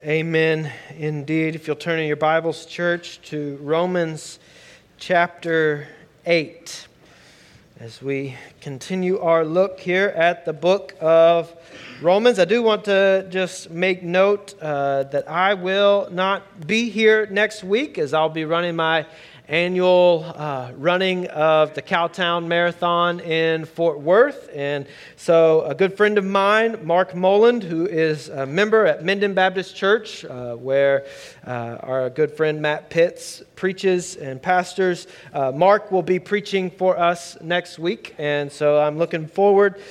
Amen. Indeed. If you'll turn in your Bibles, church, to Romans chapter 8, as we continue our look here at the book of Romans, I do want to just make note that I will not be here next week, as I'll be running my annual running of the Cowtown Marathon in Fort Worth. And so a good friend of mine, Mark Moland, who is a member at Minden Baptist Church, where our good friend Matt Pitts preaches and pastors, Mark will be preaching for us next week. And so I'm looking forward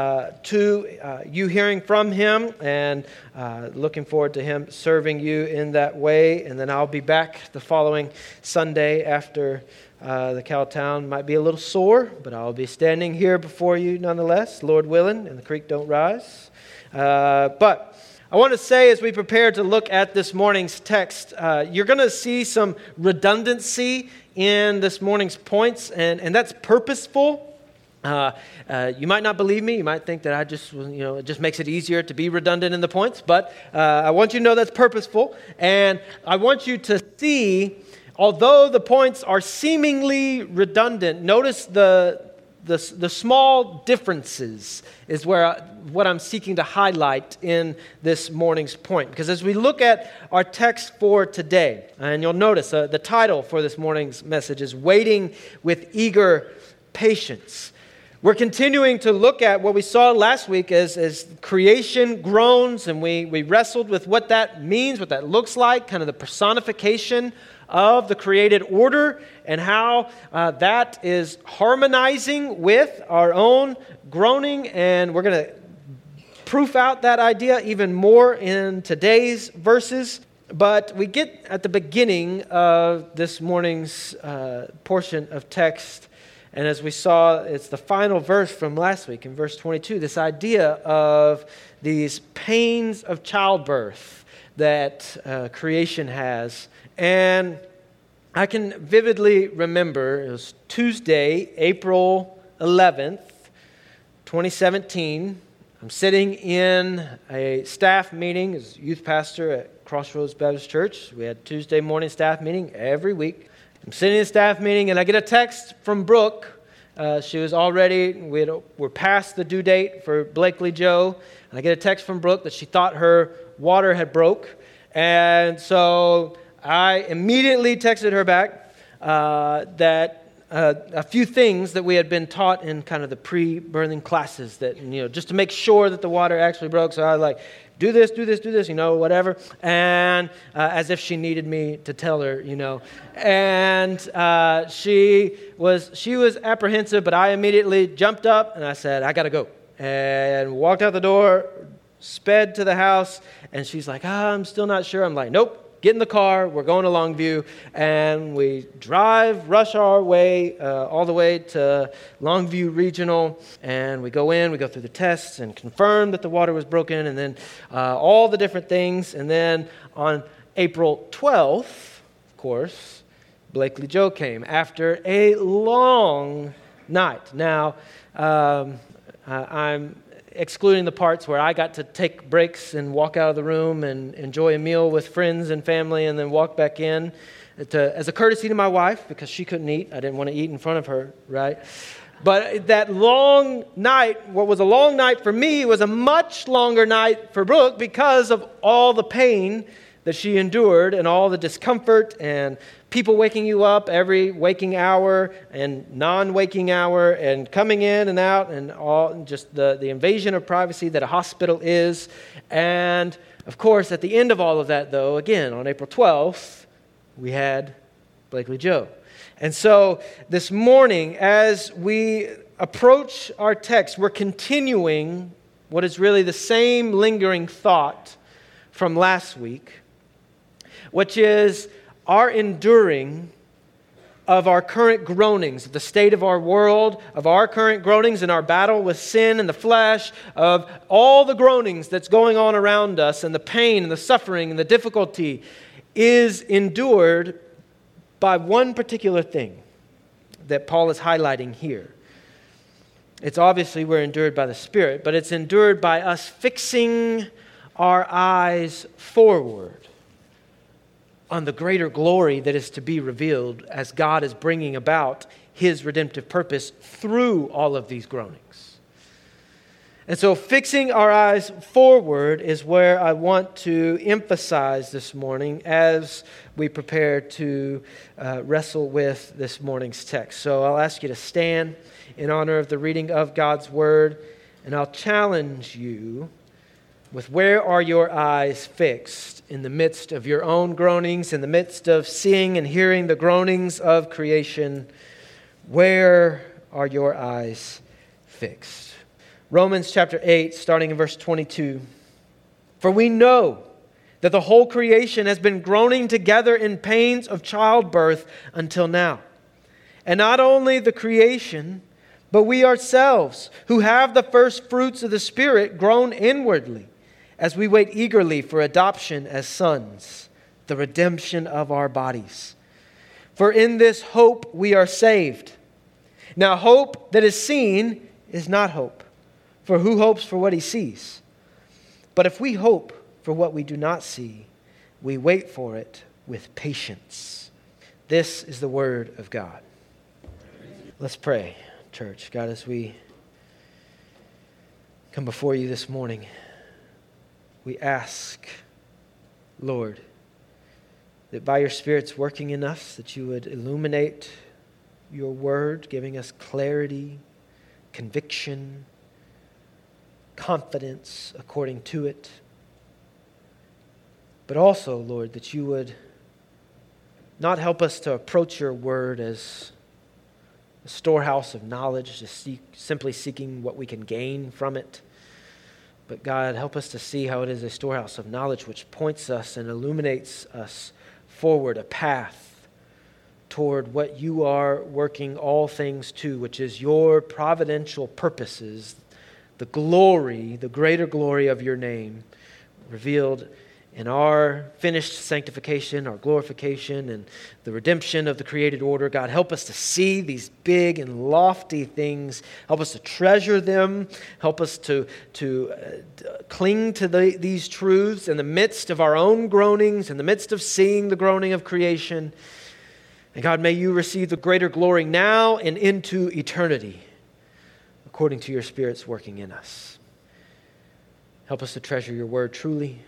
to you hearing from him and looking forward to him serving you in that way. And then I'll be back the following Sunday after the Cowtown. Might be a little sore, but I'll be standing here before you nonetheless, Lord willing, and the creek don't rise. But I want to say, as we prepare to look at this morning's text, you're going to see some redundancy in this morning's points, and that's purposeful. You might not believe me. You might think that I just, it just makes it easier to be redundant in the points. But I want you to know that's purposeful. And I want you to see, although the points are seemingly redundant, notice the small differences is what I'm seeking to highlight in this morning's point. Because as we look at our text for today, and you'll notice the title for this morning's message is Waiting with Eager Patience. We're continuing to look at what we saw last week as creation groans, and we wrestled with what that means, what that looks like, kind of the personification of the created order and how that is harmonizing with our own groaning. And we're going to proof out that idea even more in today's verses. But we get at the beginning of this morning's portion of text. And as we saw, it's the final verse from last week in verse 22, this idea of these pains of childbirth that creation has. And I can vividly remember, it was Tuesday, April 11th, 2017. I'm sitting in a staff meeting as youth pastor at Crossroads Baptist Church. We had Tuesday morning staff meeting every week. I'm sitting in a staff meeting and I get a text from Brooke. She was already, we're past the due date for Blakely Joe. And I get a text from Brooke that she thought her water had broke. And so I immediately texted her back that a few things that we had been taught in kind of the pre-birthing classes that, just to make sure that the water actually broke. So I was like, do this, whatever. And as if she needed me to tell her, And she was apprehensive, but I immediately jumped up and I said, I got to go. And walked out the door, sped to the house, and she's like, I'm still not sure. I'm like, nope. Get in the car, we're going to Longview, and we rush our way all the way to Longview Regional, and we go through the tests and confirm that the water was broken, and then all the different things. And then on April 12th, of course, Blakely Joe came after a long night. Now, I'm excluding the parts where I got to take breaks and walk out of the room and enjoy a meal with friends and family and then walk back in as a courtesy to my wife because she couldn't eat. I didn't want to eat in front of her, right? But that long night, what was a long night for me, was a much longer night for Brooke because of all the pain that she endured and all the discomfort and people waking you up every waking hour and non-waking hour and coming in and out and all just the invasion of privacy that a hospital is. And of course, at the end of all of that, though, again, on April 12th, we had Blakely Joe. And so this morning, as we approach our text, we're continuing what is really the same lingering thought from last week, which is our enduring of our current groanings, of the state of our world, of our current groanings in our battle with sin and the flesh, of all the groanings that's going on around us and the pain and the suffering and the difficulty is endured by one particular thing that Paul is highlighting here. It's obviously we're endured by the Spirit, but it's endured by us fixing our eyes forward on the greater glory that is to be revealed as God is bringing about His redemptive purpose through all of these groanings. And so fixing our eyes forward is where I want to emphasize this morning as we prepare to wrestle with this morning's text. So I'll ask you to stand in honor of the reading of God's Word, and I'll challenge you with where are your eyes fixed in the midst of your own groanings, in the midst of seeing and hearing the groanings of creation. Where are your eyes fixed? Romans chapter 8, starting in verse 22. For we know that the whole creation has been groaning together in pains of childbirth until now. And not only the creation, but we ourselves, who have the first fruits of the Spirit, groan inwardly, as we wait eagerly for adoption as sons, the redemption of our bodies. For in this hope we are saved. Now hope that is seen is not hope, for who hopes for what he sees? But if we hope for what we do not see, we wait for it with patience. This is the word of God. Let's pray, church. God, as we come before you this morning, we ask, Lord, that by your Spirit's working in us, that you would illuminate your word, giving us clarity, conviction, confidence according to it. But also, Lord, that you would not help us to approach your word as a storehouse of knowledge, just simply seeking what we can gain from it. But God, help us to see how it is a storehouse of knowledge which points us and illuminates us forward, a path toward what you are working all things to, which is your providential purposes, the glory, the greater glory of your name revealed in our finished sanctification, our glorification, and the redemption of the created order. God, help us to see these big and lofty things. Help us to treasure them. Help us to cling to these truths in the midst of our own groanings, in the midst of seeing the groaning of creation. And God, may you receive the greater glory now and into eternity, according to your Spirit's working in us. Help us to treasure your word truly.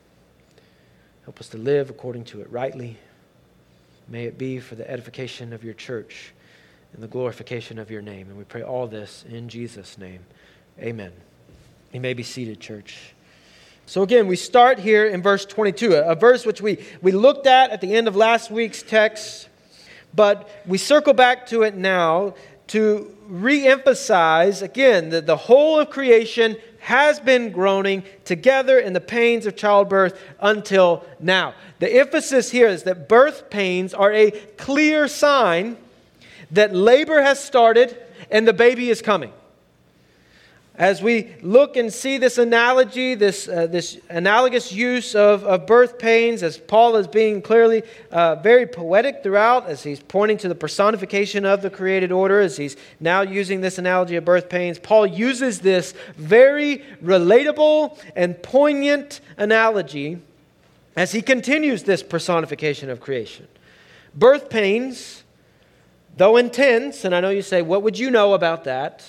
Help us to live according to it rightly. May it be for the edification of your church and the glorification of your name. And we pray all this in Jesus' name. Amen. You may be seated, church. So again, we start here in verse 22, a verse which we looked at the end of last week's text, but we circle back to it now to re-emphasize, again, that the whole of creation has been groaning together in the pains of childbirth until now. The emphasis here is that birth pains are a clear sign that labor has started and the baby is coming. As we look and see this analogy, this analogous use of birth pains, as Paul is being clearly very poetic throughout, as he's pointing to the personification of the created order, as he's now using this analogy of birth pains, Paul uses this very relatable and poignant analogy as he continues this personification of creation. Birth pains, though intense, and I know you say, what would you know about that?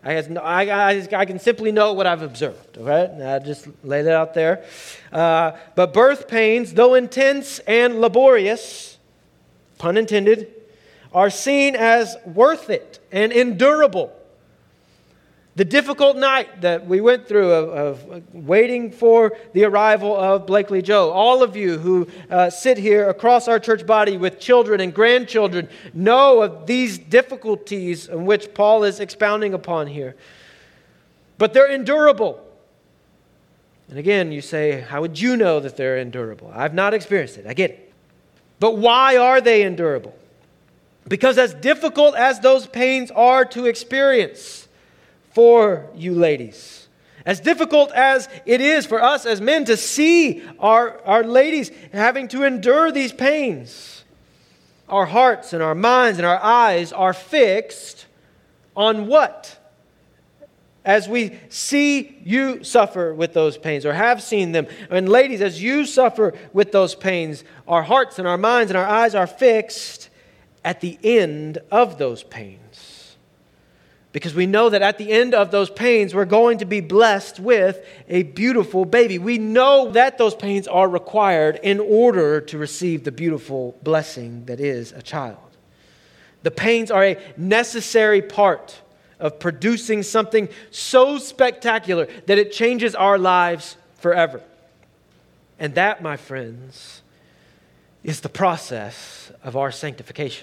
I can simply know what I've observed, okay? I just laid it out there. But birth pains, though intense and laborious, pun intended, are seen as worth it and endurable. The difficult night that we went through of waiting for the arrival of Blakely Joe. All of you who sit here across our church body with children and grandchildren know of these difficulties in which Paul is expounding upon here. But they're endurable. And again, you say, how would you know that they're endurable? I've not experienced it. I get it. But why are they endurable? Because as difficult as those pains are to experience, for you ladies, as difficult as it is for us as men to see our ladies having to endure these pains, our hearts and our minds and our eyes are fixed on what? as we see you suffer with those pains or have seen them, and ladies, as you suffer with those pains, our hearts and our minds and our eyes are fixed at the end of those pains. Because we know that at the end of those pains, we're going to be blessed with a beautiful baby. We know that those pains are required in order to receive the beautiful blessing that is a child. The pains are a necessary part of producing something so spectacular that it changes our lives forever. And that, my friends, is the process of our sanctification.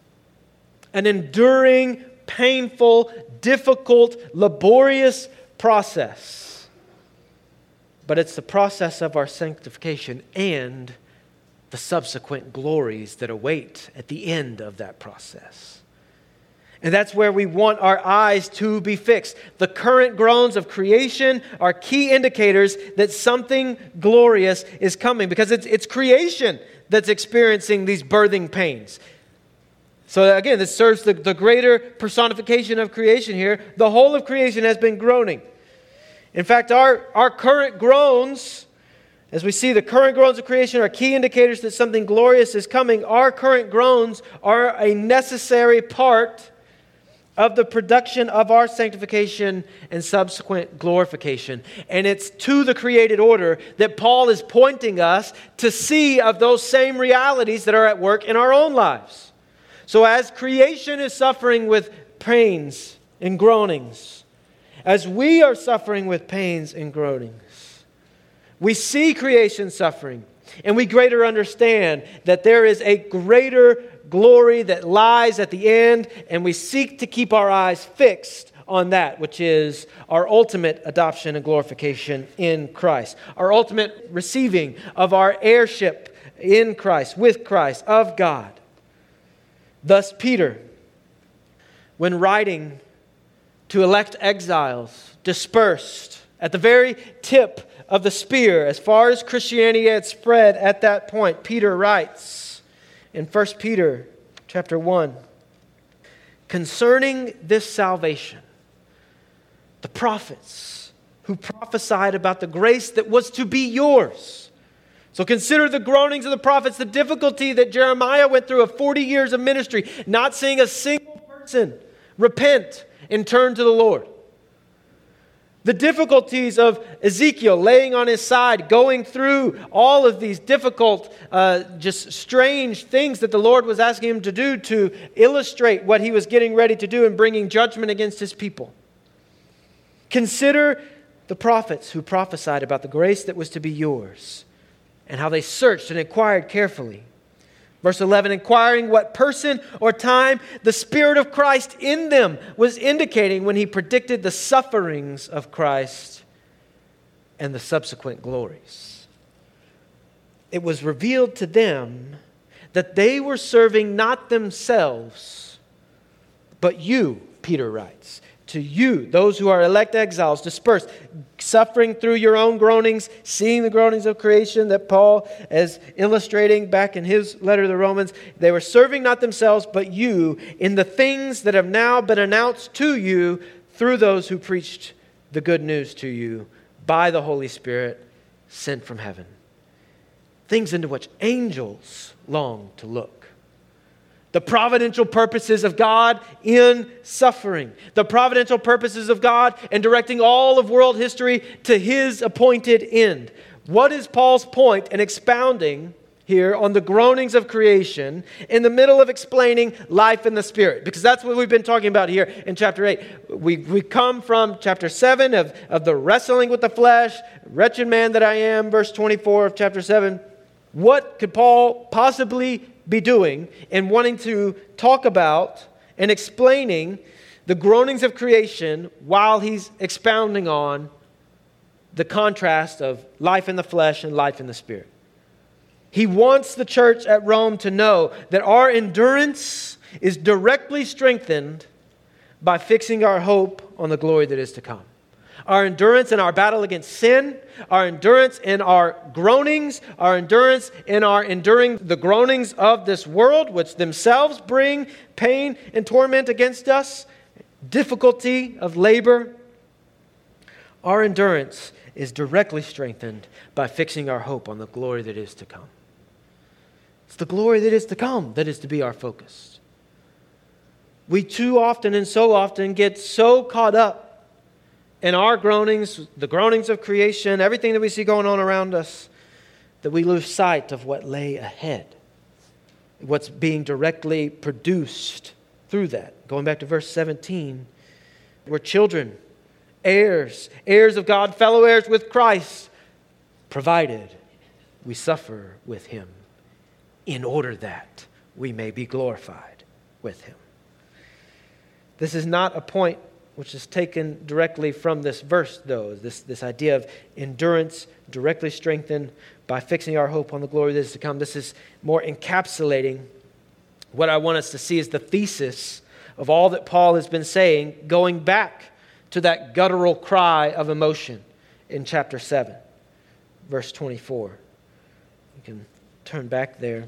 An enduring, painful, difficult, laborious process. But it's the process of our sanctification and the subsequent glories that await at the end of that process. And that's where we want our eyes to be fixed. The current groans of creation are key indicators that something glorious is coming, because it's creation that's experiencing these birthing pains. So again, this serves the greater personification of creation here. The whole of creation has been groaning. In fact, our current groans, as we see the current groans of creation are key indicators that something glorious is coming. Our current groans are a necessary part of the production of our sanctification and subsequent glorification. And it's to the created order that Paul is pointing us to see of those same realities that are at work in our own lives. So as creation is suffering with pains and groanings, as we are suffering with pains and groanings, we see creation suffering, and we greater understand that there is a greater glory that lies at the end, and we seek to keep our eyes fixed on that, which is our ultimate adoption and glorification in Christ, our ultimate receiving of our heirship in Christ, with Christ, of God. Thus, Peter, when writing to elect exiles dispersed at the very tip of the spear, as far as Christianity had spread at that point, Peter writes in 1 Peter chapter 1, concerning this salvation, the prophets who prophesied about the grace that was to be yours. So consider the groanings of the prophets, the difficulty that Jeremiah went through of 40 years of ministry, not seeing a single person repent and turn to the Lord. The difficulties of Ezekiel laying on his side, going through all of these difficult, just strange things that the Lord was asking him to do to illustrate what he was getting ready to do and bringing judgment against his people. Consider the prophets who prophesied about the grace that was to be yours and how they searched and inquired carefully. Verse 11, inquiring what person or time the Spirit of Christ in them was indicating when he predicted the sufferings of Christ and the subsequent glories. It was revealed to them that they were serving not themselves, but you, Peter writes, to you, those who are elect exiles, dispersed, suffering through your own groanings, seeing the groanings of creation that Paul is illustrating back in his letter to the Romans. They were serving not themselves, but you, in the things that have now been announced to you through those who preached the good news to you by the Holy Spirit sent from heaven. Things into which angels long to look. The providential purposes of God in suffering. The providential purposes of God in directing all of world history to His appointed end. What is Paul's point in expounding here on the groanings of creation in the middle of explaining life in the Spirit? Because that's what we've been talking about here in chapter 8. We come from chapter 7 of the wrestling with the flesh, wretched man that I am, verse 24 of chapter 7. What could Paul possibly be doing in wanting to talk about and explaining the groanings of creation while he's expounding on the contrast of life in the flesh and life in the Spirit? He wants the church at Rome to know that our endurance is directly strengthened by fixing our hope on the glory that is to come. Our endurance in our battle against sin, our endurance in our groanings, our endurance in our enduring the groanings of this world, which themselves bring pain and torment against us, difficulty of labor. Our endurance is directly strengthened by fixing our hope on the glory that is to come. It's the glory that is to come that is to be our focus. We too often and so often get so caught up in our groanings, the groanings of creation, everything that we see going on around us, that we lose sight of what lay ahead, what's being directly produced through that. Going back to verse 17, we're children, heirs of God, fellow heirs with Christ, provided we suffer with Him, in order that we may be glorified with Him. This is not a point which is taken directly from this verse, though. This idea of endurance directly strengthened by fixing our hope on the glory that is to come. This is more encapsulating what I want us to see as the thesis of all that Paul has been saying, going back to that guttural cry of emotion in chapter 7, verse 24. You can turn back there.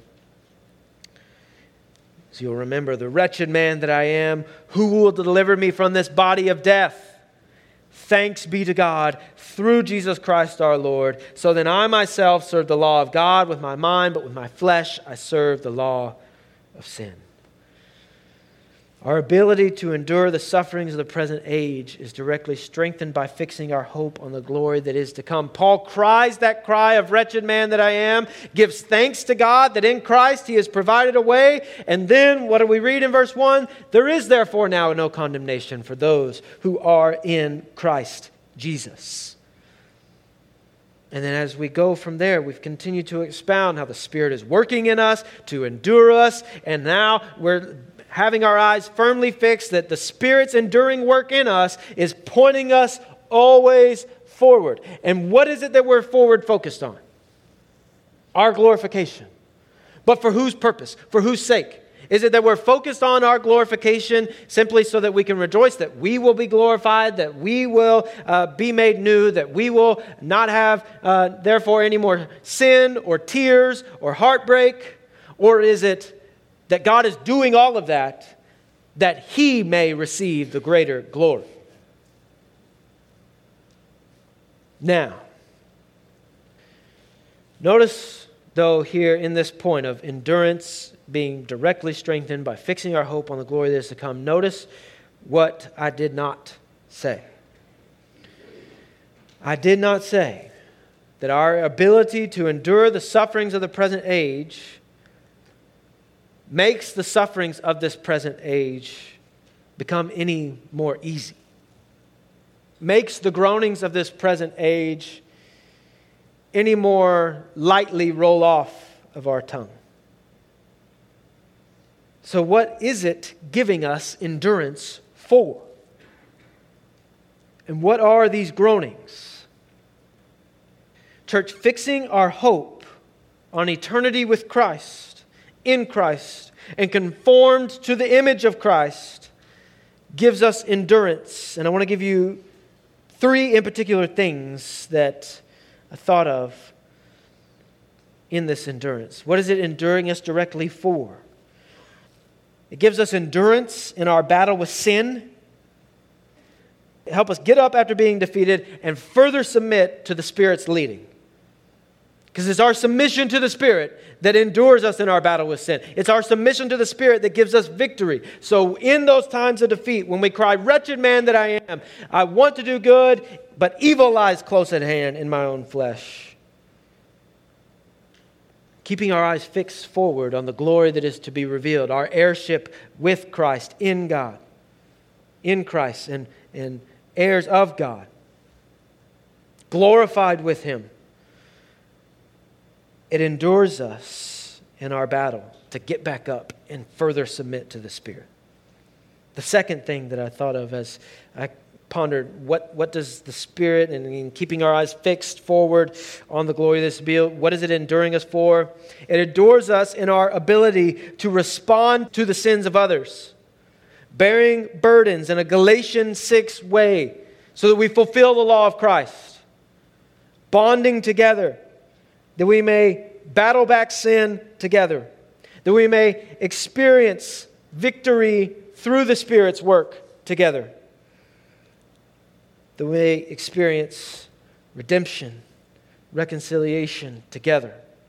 So you'll remember, the wretched man that I am, who will deliver me from this body of death? Thanks be to God through Jesus Christ our Lord. So then I myself serve the law of God with my mind, but with my flesh I serve the law of sin. Our ability to endure the sufferings of the present age is directly strengthened by fixing our hope on the glory that is to come. Paul cries that cry of wretched man that I am, gives thanks to God that in Christ He has provided a way. And then what do we read in verse 1? There is therefore now no condemnation for those who are in Christ Jesus. And then as we go from there, we've continued to expound how the Spirit is working in us to endure us. And now we're having our eyes firmly fixed that the Spirit's enduring work in us is pointing us always forward. And what is it that we're forward focused on? Our glorification. But for whose purpose? For whose sake? Is it that we're focused on our glorification simply so that we can rejoice that we will be glorified, that we will be made new, that we will not have, therefore, any more sin or tears or heartbreak? Or is it that God is doing all of that He may receive the greater glory? Now, notice, though, here in this point of endurance being directly strengthened by fixing our hope on the glory that is to come, notice what I did not say. I did not say that our ability to endure the sufferings of the present age makes the sufferings of this present age become any more easy. Makes the groanings of this present age any more lightly roll off of our tongue. So what is it giving us endurance for? And what are these groanings? Church, fixing our hope on eternity with Christ, in Christ, and conformed to the image of Christ, gives us endurance. And I want to give you 3 in particular things that I thought of in this endurance. What is it enduring us directly for? It gives us endurance in our battle with sin. Help us get up after being defeated and further submit to the Spirit's leading. Because it's our submission to the Spirit that endures us in our battle with sin. It's our submission to the Spirit that gives us victory. So in those times of defeat, when we cry, wretched man that I am, I want to do good, but evil lies close at hand in my own flesh. Keeping our eyes fixed forward on the glory that is to be revealed, our heirship with Christ in God, in Christ, and heirs of God, glorified with Him. It endures us in our battle to get back up and further submit to the Spirit. The second thing that I thought of as I pondered, what does the Spirit, and in keeping our eyes fixed forward on the glory of this bill, what is it enduring us for? It endures us in our ability to respond to the sins of others, bearing burdens in a Galatians 6 way, so that we fulfill the law of Christ, bonding together, that we may battle back sin together, that we may experience victory through the Spirit's work together. that we may experience redemption, reconciliation together.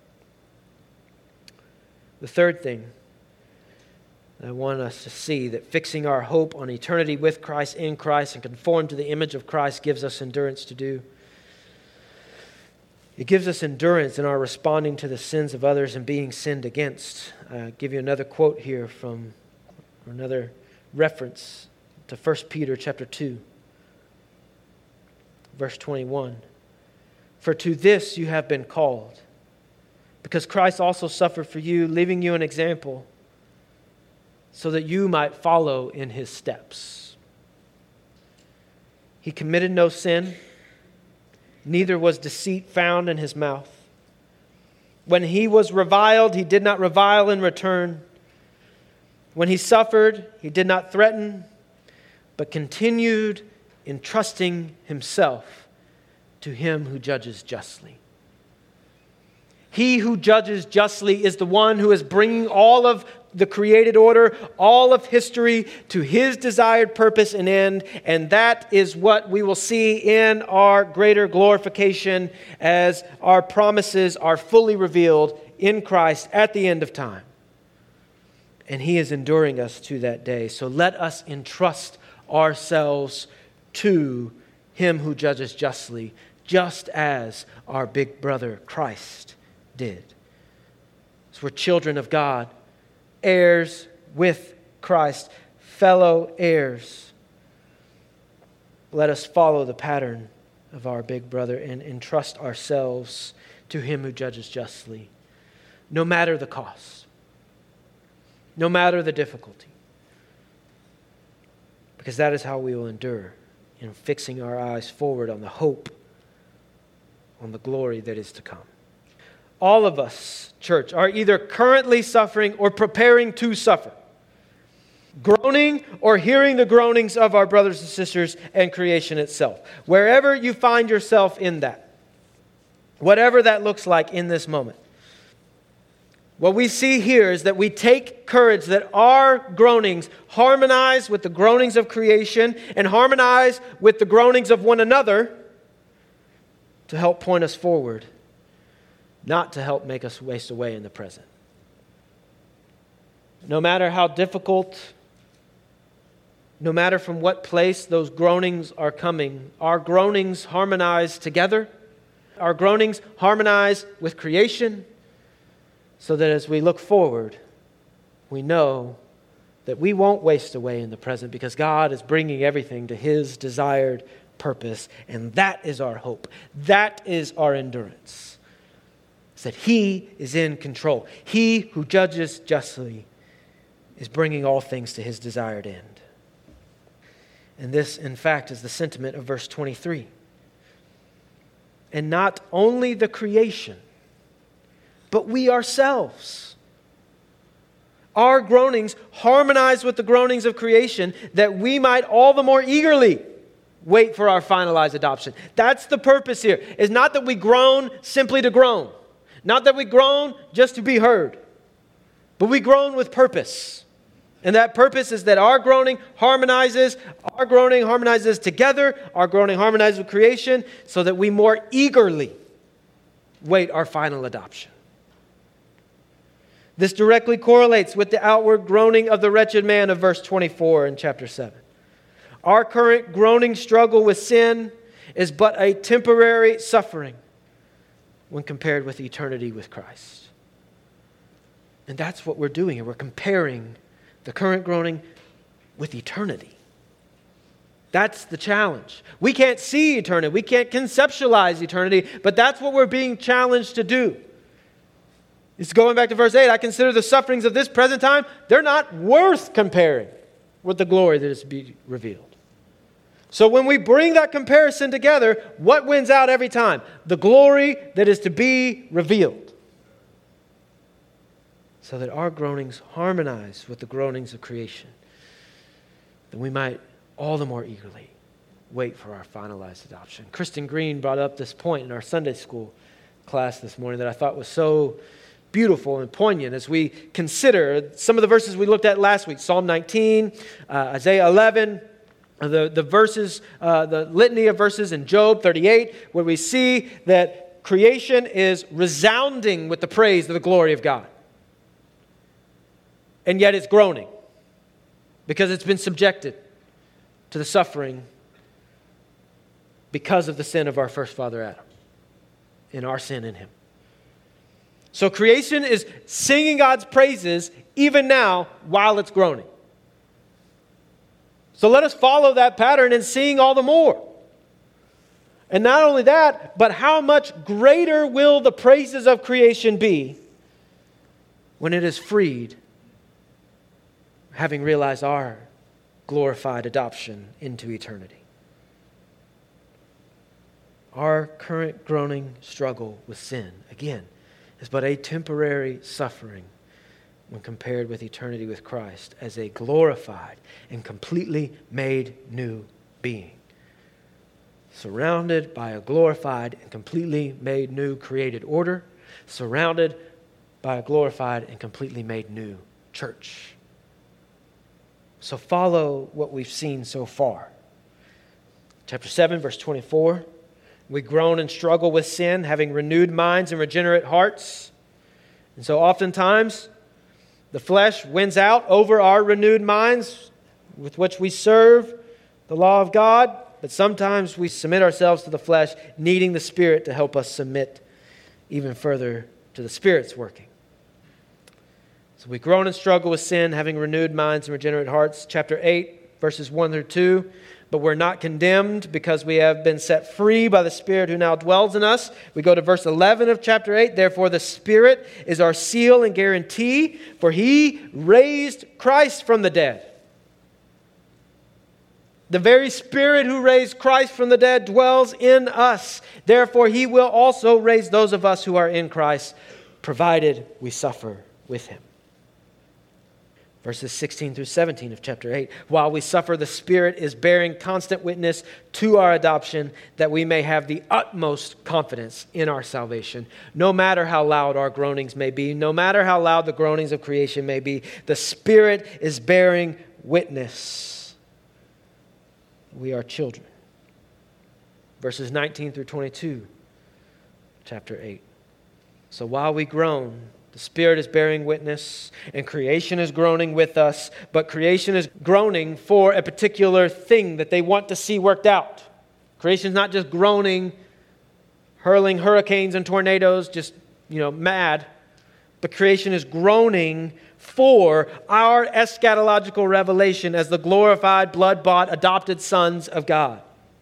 The third thing I want us to see, that fixing our hope on eternity with Christ, in Christ, and conformed to the image of Christ gives us endurance to do. It gives us endurance in our responding to the sins of others and being sinned against. I'll give you another quote here from another reference to 1 Peter chapter 2, verse 21. For to this you have been called, because Christ also suffered for you, leaving you an example, so that you might follow in his steps. He committed no sin, neither was deceit found in his mouth. When he was reviled, he did not revile in return. When he suffered, he did not threaten, but continued entrusting himself to him who judges justly. He who judges justly is the one who is bringing all of the created order, all of history, to his desired purpose and end. And that is what we will see in our greater glorification as our promises are fully revealed in Christ at the end of time. And he is enduring us to that day. So let us entrust ourselves to him who judges justly, just as our big brother Christ did. So we're children of God, heirs with Christ, fellow heirs. Let us follow the pattern of our big brother and entrust ourselves to him who judges justly, no matter the cost, no matter the difficulty, because that is how we will endure, in fixing our eyes forward on the hope, on the glory that is to come. All of us, church, are either currently suffering or preparing to suffer. Groaning or hearing the groanings of our brothers and sisters and creation itself. Wherever you find yourself in that, whatever that looks like in this moment, what we see here is that we take courage that our groanings harmonize with the groanings of creation and harmonize with the groanings of one another to help point us forward, not to help make us waste away in the present. No matter how difficult, no matter from what place those groanings are coming, our groanings harmonize together. Our groanings harmonize with creation, so that as we look forward, we know that we won't waste away in the present because God is bringing everything to his desired purpose, and that is our hope. That is our endurance. It's that he is in control. He who judges justly is bringing all things to his desired end. And this, in fact, is the sentiment of verse 23. And not only the creation, but we ourselves. Our groanings harmonize with the groanings of creation, that we might all the more eagerly wait for our finalized adoption. That's the purpose here. It's not that we groan simply to groan. Not that we groan just to be heard. But we groan with purpose. And that purpose is that our groaning harmonizes together, our groaning harmonizes with creation, so that we more eagerly wait our final adoption. This directly correlates with the outward groaning of the wretched man of verse 24 in chapter 7. Our current groaning struggle with sin is but a temporary suffering when compared with eternity with Christ. And that's what we're doing here. We're comparing the current groaning with eternity. That's the challenge. We can't see eternity. We can't conceptualize eternity, but that's what we're being challenged to do. It's going back to verse 8. I consider the sufferings of this present time, they're not worth comparing with the glory that is to be revealed. So when we bring that comparison together, what wins out every time? The glory that is to be revealed. So that our groanings harmonize with the groanings of creation, that we might all the more eagerly wait for our finalized adoption. Kristen Green brought up this point in our Sunday school class this morning that I thought was so beautiful and poignant as we consider some of the verses we looked at last week. Psalm 19, Isaiah 11, the verses, the litany of verses in Job 38, where we see that creation is resounding with the praise of the glory of God. And yet it's groaning because it's been subjected to the suffering because of the sin of our first father Adam and our sin in him. So creation is singing God's praises even now while it's groaning. So let us follow that pattern and sing all the more. And not only that, but how much greater will the praises of creation be when it is freed, having realized our glorified adoption into eternity. Our current groaning struggle with sin, again, is but a temporary suffering when compared with eternity with Christ as a glorified and completely made new being. Surrounded by a glorified and completely made new created order, surrounded by a glorified and completely made new church. So follow what we've seen so far. Chapter 7, verse 24. We groan and struggle with sin, having renewed minds and regenerate hearts. And so oftentimes, the flesh wins out over our renewed minds with which we serve the law of God. But sometimes we submit ourselves to the flesh, needing the Spirit to help us submit even further to the Spirit's working. So we groan and struggle with sin, having renewed minds and regenerate hearts. Chapter 8, verses 1 through 2. But we're not condemned because we have been set free by the Spirit who now dwells in us. We go to verse 11 of chapter 8. Therefore the Spirit is our seal and guarantee, for He raised Christ from the dead. The very Spirit who raised Christ from the dead dwells in us. Therefore He will also raise those of us who are in Christ, provided we suffer with Him. Verses 16 through 17 of chapter 8. While we suffer, the Spirit is bearing constant witness to our adoption, that we may have the utmost confidence in our salvation. No matter how loud our groanings may be, no matter how loud the groanings of creation may be, the Spirit is bearing witness. We are children. Verses 19 through 22, chapter 8. So while we groan, the Spirit is bearing witness, and creation is groaning with us, but creation is groaning for a particular thing that they want to see worked out. Creation is not just groaning, hurling hurricanes and tornadoes, just, mad. But creation is groaning for our eschatological revelation as the glorified, blood-bought, adopted sons of God.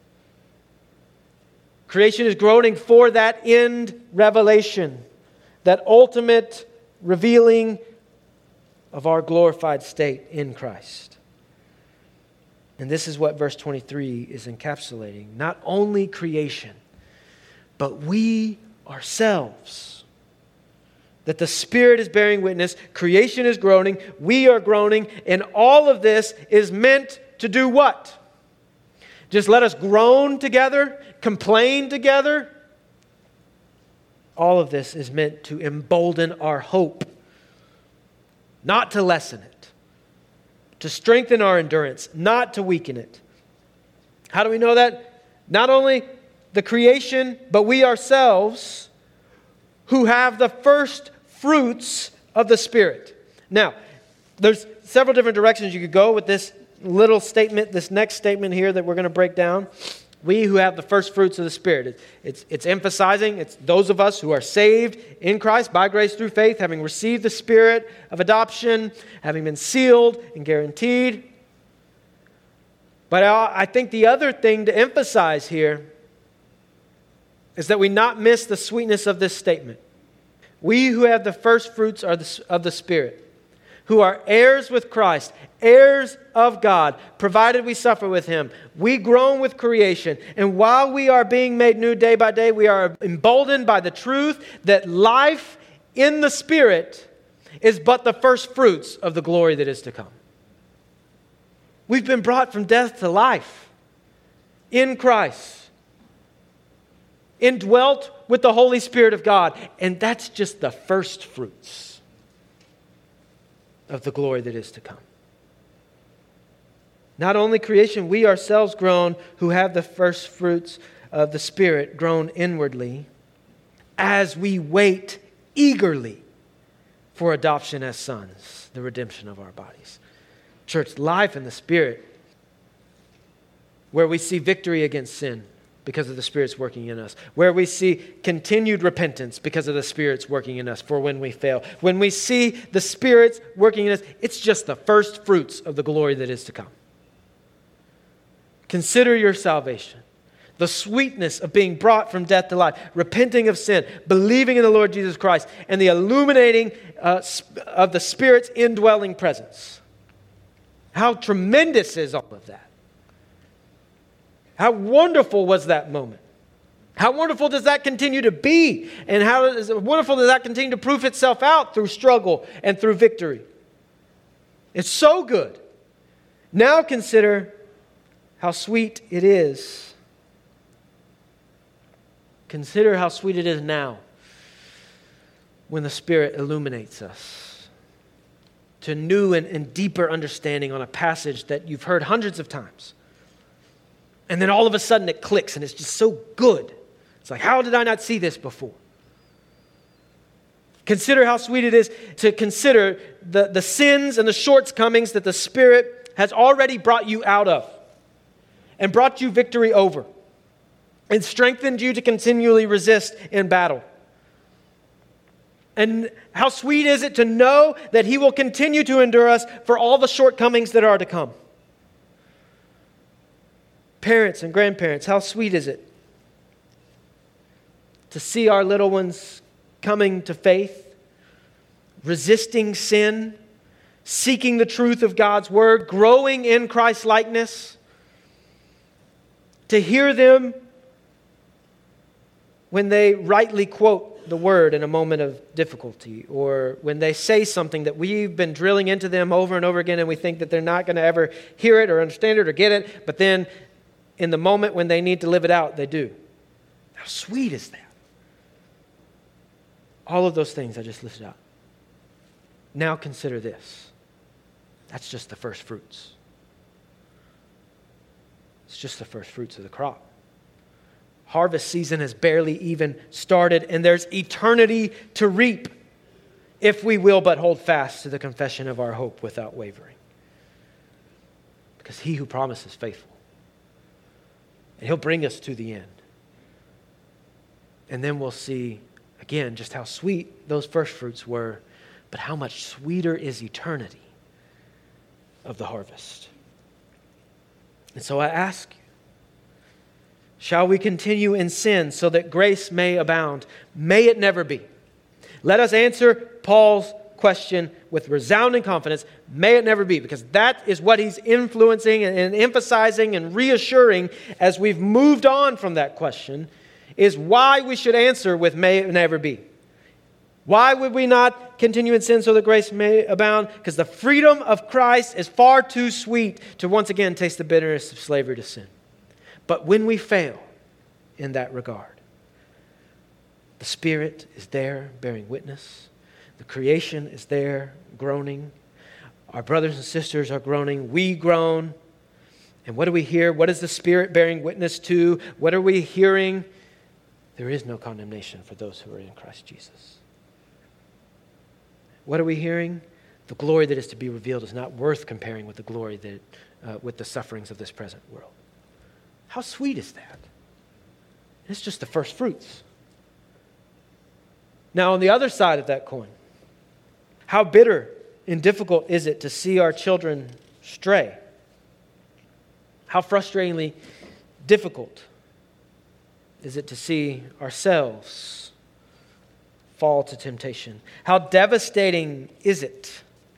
Creation is groaning for that end revelation, that ultimate revealing of our glorified state in Christ. And this is what verse 23 is encapsulating. Not only creation, but we ourselves. That the Spirit is bearing witness, creation is groaning, we are groaning, and all of this is meant to do what? Just let us groan together, complain together? All of this is meant to embolden our hope, not to lessen it, to strengthen our endurance, not to weaken it. How do we know that? Not only the creation, but we ourselves who have the first fruits of the Spirit. Now, there's several different directions you could go with this little statement, this next statement here that we're going to break down. We who have the first fruits of the Spirit. It's emphasizing, it's those of us who are saved in Christ by grace through faith, having received the Spirit of adoption, having been sealed and guaranteed. But I think the other thing to emphasize here is that we not miss the sweetness of this statement. We who have the first fruits of the Spirit, who are heirs with Christ, heirs of God, provided we suffer with Him. We groan with creation. And while we are being made new day by day, we are emboldened by the truth that life in the Spirit is but the first fruits of the glory that is to come. We've been brought from death to life in Christ, indwelt with the Holy Spirit of God. And that's just the first fruits of the glory that is to come. Not only creation, we ourselves groan who have the first fruits of the Spirit groan inwardly as we wait eagerly for adoption as sons, the redemption of our bodies. Church, life in the Spirit, where we see victory against sin because of the Spirit's working in us, where we see continued repentance because of the Spirit's working in us for when we fail. When we see the Spirit's working in us, it's just the first fruits of the glory that is to come. Consider your salvation, the sweetness of being brought from death to life, repenting of sin, believing in the Lord Jesus Christ, and the illuminating of the Spirit's indwelling presence. How tremendous is all of that? How wonderful was that moment? How wonderful does that continue to be? And how wonderful does that continue to prove itself out through struggle and through victory? It's so good. Now consider how sweet it is. Consider how sweet it is now when the Spirit illuminates us to new and deeper understanding on a passage that you've heard hundreds of times. And then all of a sudden it clicks and it's just so good. It's like, how did I not see this before? Consider how sweet it is to consider the sins and the shortcomings that the Spirit has already brought you out of and brought you victory over and strengthened you to continually resist in battle. And how sweet is it to know that He will continue to endure us for all the shortcomings that are to come. Parents and grandparents, how sweet is it to see our little ones coming to faith, resisting sin, seeking the truth of God's Word, growing in Christ's likeness, to hear them when they rightly quote the Word in a moment of difficulty, or when they say something that we've been drilling into them over and over again and we think that they're not going to ever hear it or understand it or get it, but then in the moment when they need to live it out, they do. How sweet is that? All of those things I just listed out. Now consider this. That's just the first fruits. It's just the first fruits of the crop. Harvest season has barely even started, and there's eternity to reap if we will but hold fast to the confession of our hope without wavering. Because He who promises is faithful. And He'll bring us to the end. And then we'll see, again, just how sweet those first fruits were, but how much sweeter is eternity of the harvest. And so I ask you, shall we continue in sin so that grace may abound? May it never be. Let us answer Paul's question with resounding confidence. May it never be, because that is what he's influencing and emphasizing and reassuring as we've moved on from that question, is why we should answer with may it never be. Why would we not continue in sin so that grace may abound? Because the freedom of Christ is far too sweet to once again taste the bitterness of slavery to sin. But when we fail in that regard, the Spirit is there bearing witness. The creation is there groaning. Our brothers and sisters are groaning. We groan. And what do we hear? What is the Spirit bearing witness to? What are we hearing? There is no condemnation for those who are in Christ Jesus. What are we hearing? The glory that is to be revealed is not worth comparing with the glory that with the sufferings of this present world. How sweet is that? It's just the first fruits. Now, on the other side of that coin, how bitter and difficult is it to see our children stray? How frustratingly difficult is it to see ourselves fall to temptation? How devastating is it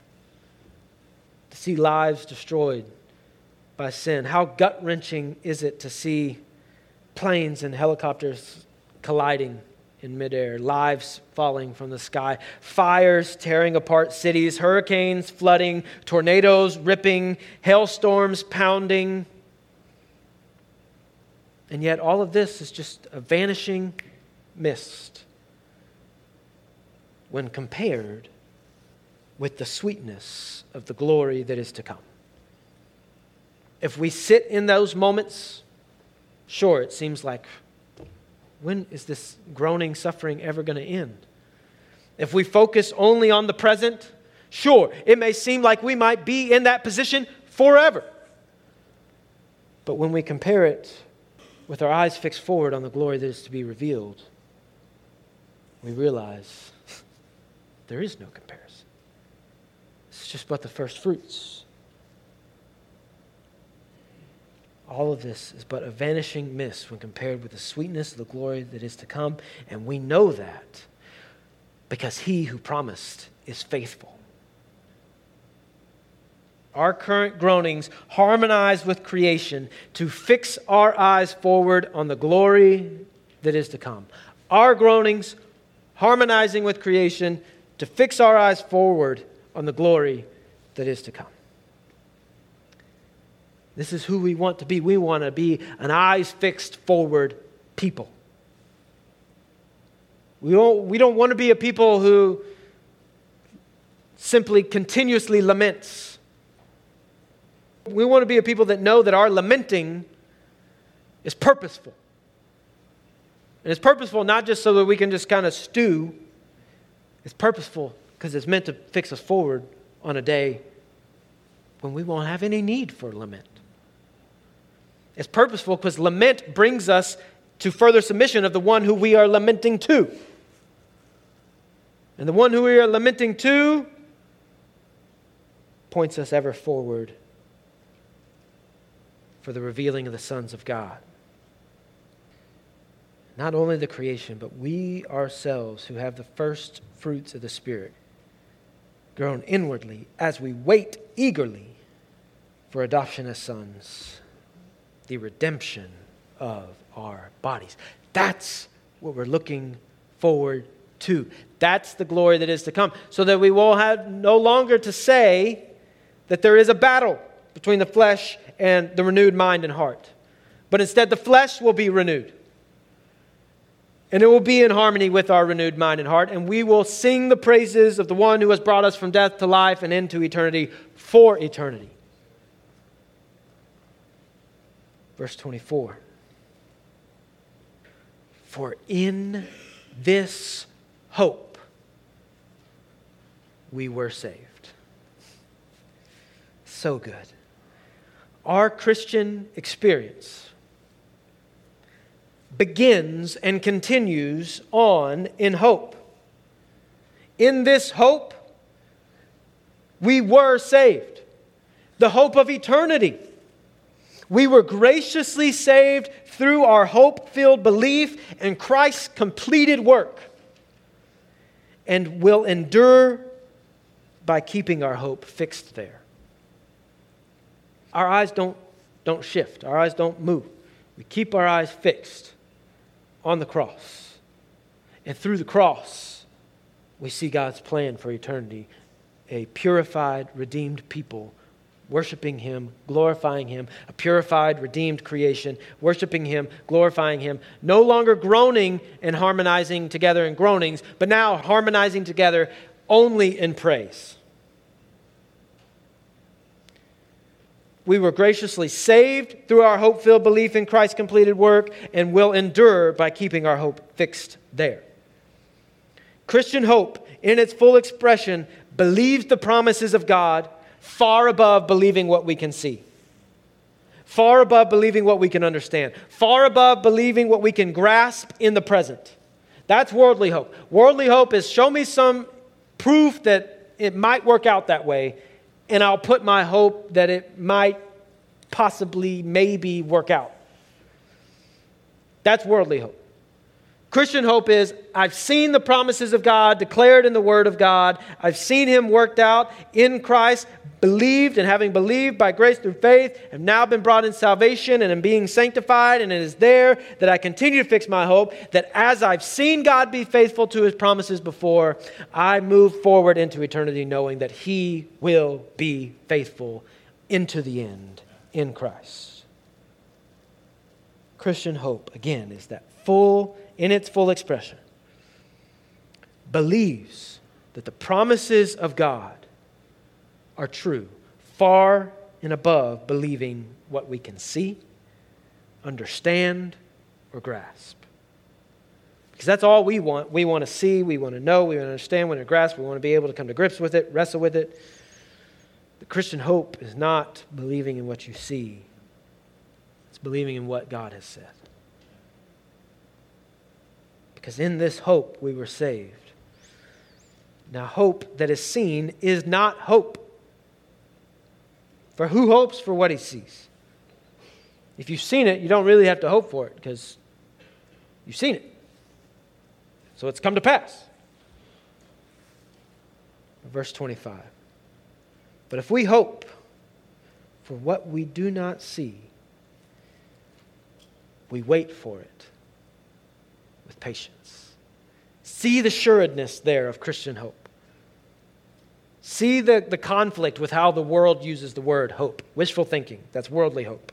to see lives destroyed by sin? How gut-wrenching is it to see planes and helicopters colliding in midair, lives falling from the sky, fires tearing apart cities, hurricanes flooding, tornadoes ripping, hailstorms pounding. And yet all of this is just a vanishing mist when compared with the sweetness of the glory that is to come. If we sit in those moments, sure, it seems like, when is this groaning suffering ever going to end? If we focus only on the present, sure, it may seem like we might be in that position forever. But when we compare it with our eyes fixed forward on the glory that is to be revealed, we realize there is no comparison. It's just but the first fruits. All of this is but a vanishing mist when compared with the sweetness of the glory that is to come. And we know that because He who promised is faithful. Our current groanings harmonize with creation to fix our eyes forward on the glory that is to come. Our groanings harmonizing with creation to fix our eyes forward on the glory that is to come. This is who we want to be. We want to be an eyes fixed forward people. We don't want to be a people who simply continuously laments. We want to be a people that know that our lamenting is purposeful. And it's purposeful not just so that we can just kind of stew. It's purposeful because it's meant to fix us forward on a day when we won't have any need for lament. It's purposeful because lament brings us to further submission of the one who we are lamenting to. And the one who we are lamenting to points us ever forward for the revealing of the sons of God. Not only the creation, but we ourselves who have the first fruits of the Spirit groan inwardly as we wait eagerly for adoption as sons, the redemption of our bodies. That's what we're looking forward to. That's the glory that is to come. So that we will have no longer to say that there is a battle between the flesh and the renewed mind and heart. But instead the flesh will be renewed. And it will be in harmony with our renewed mind and heart. And we will sing the praises of the one who has brought us from death to life and into eternity for eternity. Verse 24. For in this hope we were saved. So good. Our Christian experience begins and continues on in hope. In this hope, we were saved. The hope of eternity. We were graciously saved through our hope-filled belief in Christ's completed work, and will endure by keeping our hope fixed there. Our eyes don't shift. Our eyes don't move. We keep our eyes fixed on the cross. And through the cross, we see God's plan for eternity. A purified, redeemed people worshiping Him, glorifying Him. A purified, redeemed creation, worshiping Him, glorifying Him. No longer groaning and harmonizing together in groanings, but now harmonizing together only in praise. We were graciously saved through our hope-filled belief in Christ's completed work and will endure by keeping our hope fixed there. Christian hope, in its full expression, believes the promises of God far above believing what we can see. Far above believing what we can understand. Far above believing what we can grasp in the present. That's worldly hope. Worldly hope is show me some proof that it might work out that way, and I'll put my hope that it might possibly, maybe work out. That's worldly hope. Christian hope is, I've seen the promises of God declared in the Word of God. I've seen Him worked out in Christ, believed, and having believed by grace through faith, have now been brought in salvation and am being sanctified, and it is there that I continue to fix my hope, that as I've seen God be faithful to His promises before, I move forward into eternity knowing that He will be faithful into the end in Christ. Christian hope, again, is that in its full expression, believes that the promises of God are true, far and above believing what we can see, understand, or grasp. Because that's all we want. We want to see, we want to know, we want to understand, we want to grasp, we want to be able to come to grips with it, wrestle with it. The Christian hope is not believing in what you see. It's believing in what God has said. Because in this hope we were saved. Now, hope that is seen is not hope. For who hopes for what he sees? If you've seen it, you don't really have to hope for it because you've seen it. So it's come to pass. Verse 25. But if we hope for what we do not see, we wait for it with patience. See the sureness there of Christian hope. See the conflict with how the world uses the word hope. Wishful thinking, that's worldly hope.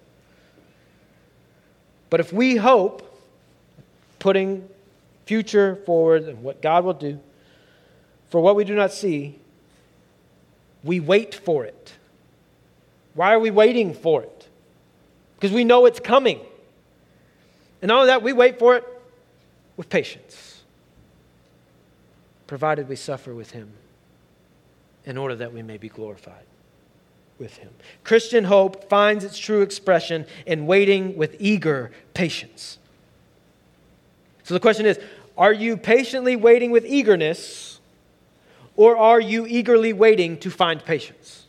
But if we hope, putting future forward and what God will do, for what we do not see, we wait for it. Why are we waiting for it? Because we know it's coming. And not only that, we wait for it with patience, provided we suffer with Him in order that we may be glorified with Him. Christian hope finds its true expression in waiting with eager patience. So the question is, are you patiently waiting with eagerness, or are you eagerly waiting to find patience?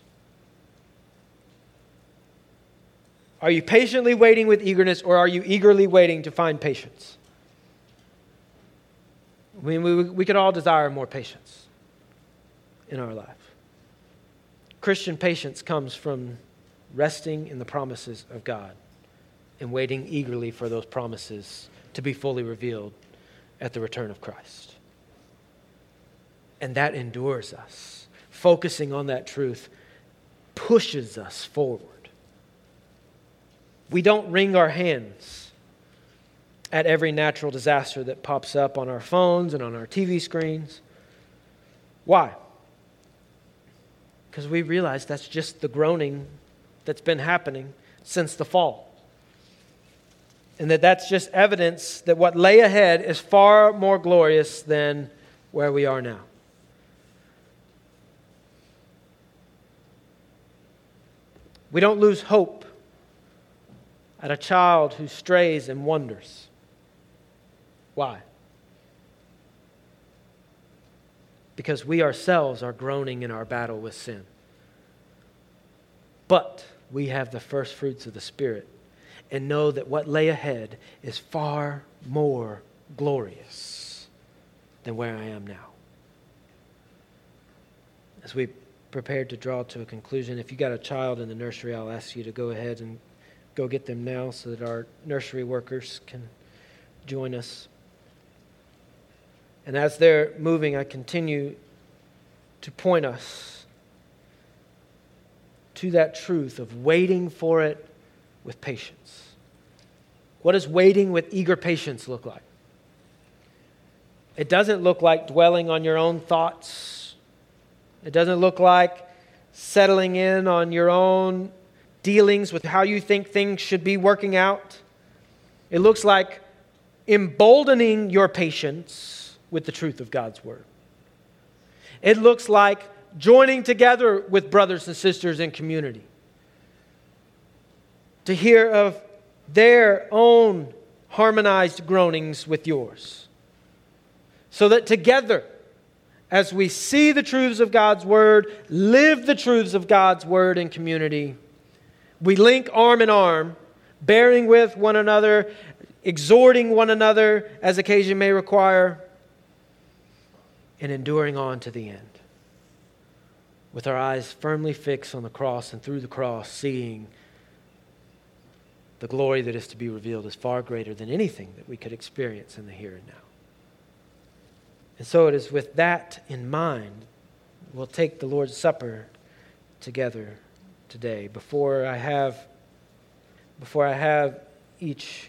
Are you patiently waiting with eagerness, or are you eagerly waiting to find patience? We could all desire more patience in our life. Christian patience comes from resting in the promises of God and waiting eagerly for those promises to be fully revealed at the return of Christ. And that endures us. Focusing on that truth pushes us forward. We don't wring our hands at every natural disaster that pops up on our phones and on our TV screens. Why? Because we realize that's just the groaning that's been happening since the fall. And that's just evidence that what lay ahead is far more glorious than where we are now. We don't lose hope at a child who strays and wanders. Why? Because we ourselves are groaning in our battle with sin. But we have the first fruits of the Spirit and know that what lay ahead is far more glorious than where I am now. As we prepare to draw to a conclusion, if you got a child in the nursery, I'll ask you to go ahead and go get them now so that our nursery workers can join us. And as they're moving, I continue to point us to that truth of waiting for it with patience. What does waiting with eager patience look like? It doesn't look like dwelling on your own thoughts. It doesn't look like settling in on your own dealings with how you think things should be working out. It looks like emboldening your patience with the truth of God's Word. It looks like joining together with brothers and sisters in community to hear of their own harmonized groanings with yours. So that together, as we see the truths of God's Word, live the truths of God's Word in community, we link arm in arm, bearing with one another, exhorting one another as occasion may require, and enduring on to the end. With our eyes firmly fixed on the cross, and through the cross seeing the glory that is to be revealed is far greater than anything that we could experience in the here and now. And so it is with that in mind, we'll take the Lord's Supper together today. Before I have each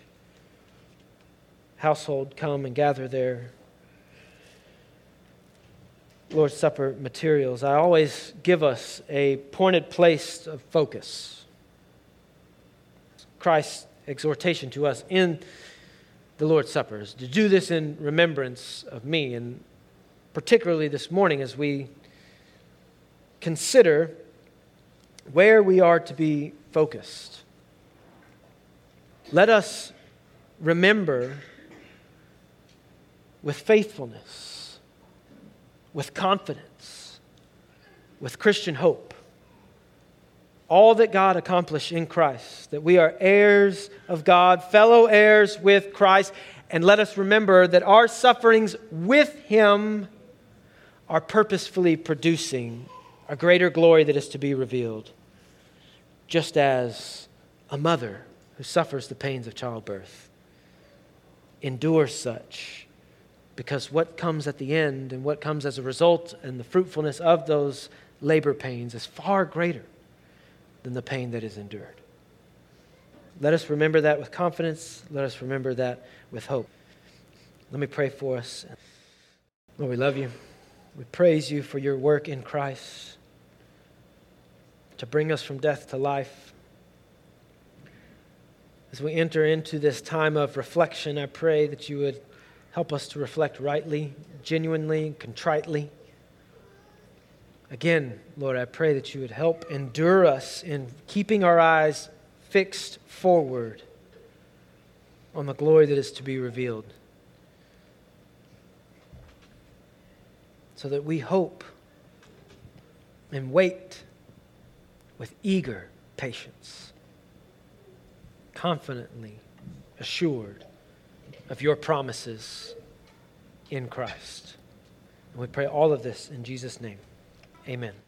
household come and gather their Lord's Supper materials, I always give us a pointed place of focus. Christ's exhortation to us in the Lord's Supper is to do this in remembrance of me. And particularly this morning as we consider where we are to be focused. Let us remember with faithfulness, with confidence, with Christian hope, all that God accomplished in Christ, that we are heirs of God, fellow heirs with Christ, and let us remember that our sufferings with Him are purposefully producing a greater glory that is to be revealed, just as a mother who suffers the pains of childbirth endures such, because what comes at the end and what comes as a result and the fruitfulness of those labor pains is far greater than the pain that is endured. Let us remember that with confidence. Let us remember that with hope. Let me pray for us. Lord, we love you. We praise you for your work in Christ to bring us from death to life. As we enter into this time of reflection, I pray that you would help us to reflect rightly, genuinely, contritely. Again, Lord, I pray that you would help endure us in keeping our eyes fixed forward on the glory that is to be revealed, so that we hope and wait with eager patience, confidently assured of your promises in Christ. And we pray all of this in Jesus' name. Amen.